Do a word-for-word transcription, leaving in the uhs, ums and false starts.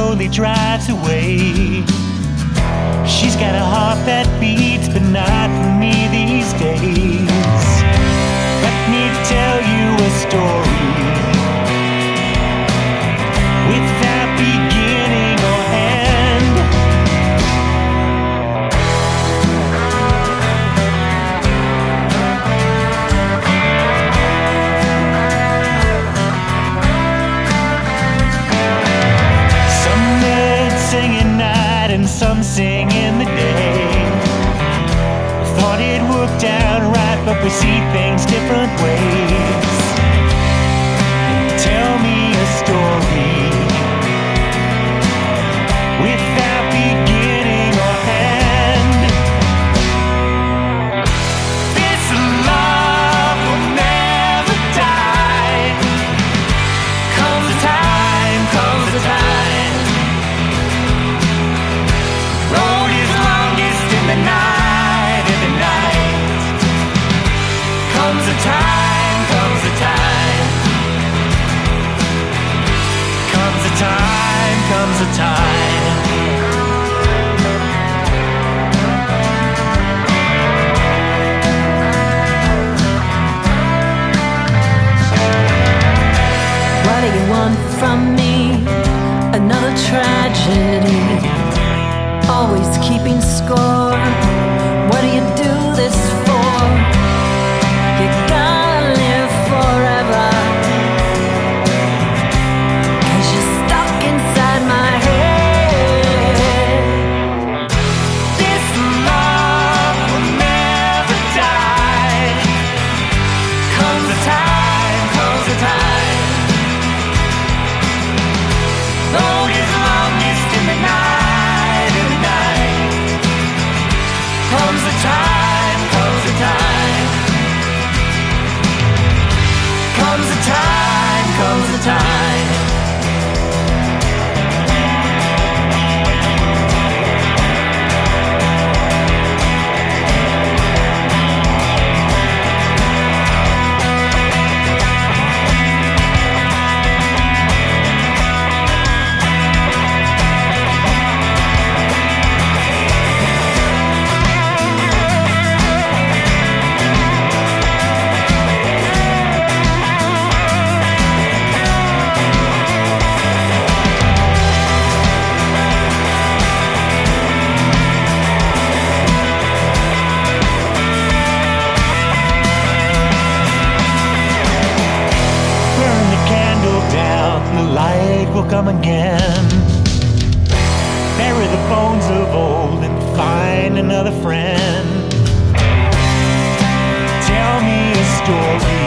slowly drives away. She's got a heart that beats, but not for me these days. Let me tell you a story without beginning or end. Some birds sing at night and some sing in the day. Thought it worked out right, but we see things different ways. Tell me a story without beginning or end. This love will never die. Comes a time, comes a time. Road is longest in the night, in the night. Comes a time, comes a time. Comes a time, comes a time. What do you want from me? Another tragedy. Always keeping score. What do you do this for? You gotta live forever. Cause you're stuck inside my head. This love will never die. Comes a time, comes a time. Road is longest in the night, in the night. Comes a time, comes a time. Comes a time, comes a time. The light will come again. Bury the bones of old and find another friend. Tell me a story